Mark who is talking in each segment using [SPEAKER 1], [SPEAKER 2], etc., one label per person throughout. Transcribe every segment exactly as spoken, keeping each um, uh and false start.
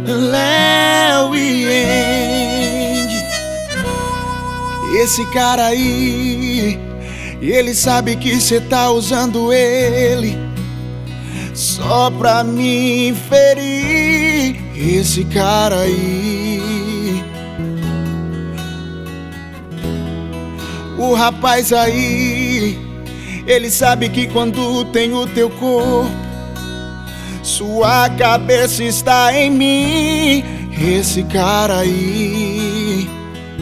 [SPEAKER 1] Léo e Andy. Esse cara aí, ele sabe que cê tá usando ele só pra me ferir. Esse cara aí, o rapaz aí, ele sabe que quando tem o teu corpo, sua cabeça está em mim. Esse cara aí,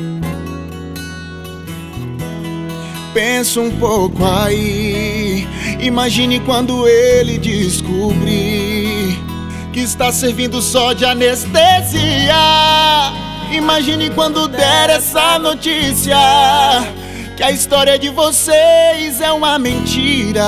[SPEAKER 1] pensa um pouco aí. Imagine quando ele descobrir que está servindo só de anestesia. Imagine quando der essa notícia que a história de vocês é uma mentira.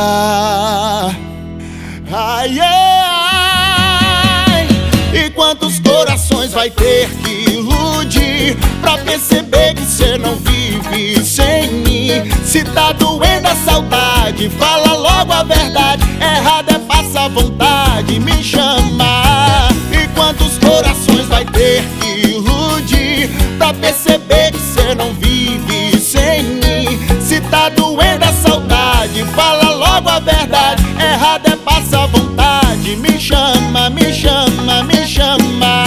[SPEAKER 1] Ai, ai, e quantos corações vai ter que iludir pra perceber que cê não vive sem mim? Se tá doendo a saudade, fala logo a verdade. Errado é passar vontade, me chamar. E quantos corações vai ter que iludir pra perceber que cê não vive sem mim? Se tá doendo a saudade, fala logo a verdade. Errado é passar vontade, me chama, me chama, me chama.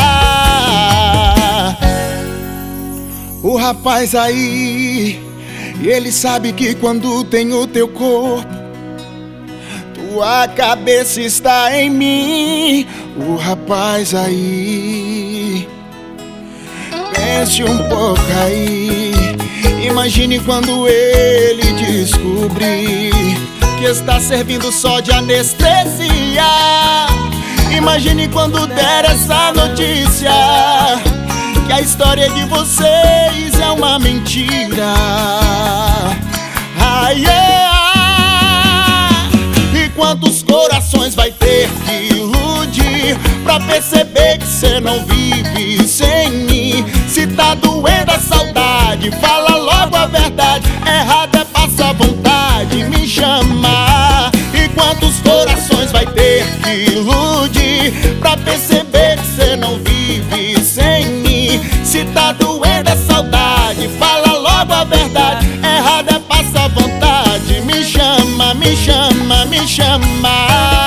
[SPEAKER 1] O rapaz aí, ele sabe que quando tem o teu corpo, tua cabeça está em mim. O rapaz aí, pense um pouco aí. Imagine quando ele descobrir que está servindo só de anestesia. Imagine quando der essa notícia que a história de vocês é uma mentira. Ai, ai, e quantos corações vai ter que iludir pra perceber que cê não vive sem mim? Se tá doendo a saudade, fala logo a verdade. Errado é passar vontade, me chama. E quantos corações vai ter que iludir pra perceber que cê não vive sem mim? Se tá doendo a saudade, fala logo a verdade. Errado é passar vontade, me chama, me chama, me chama.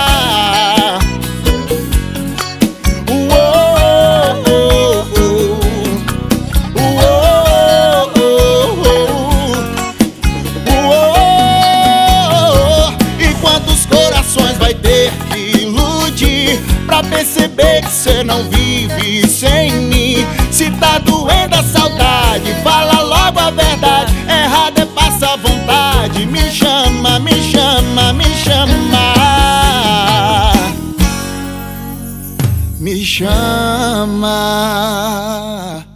[SPEAKER 1] Vai ter que iludir pra perceber que cê não vive sem mim? Se tá doendo a saudade, fala logo a verdade. Errado é passar vontade, me chama, me chama, me chama. Me chama.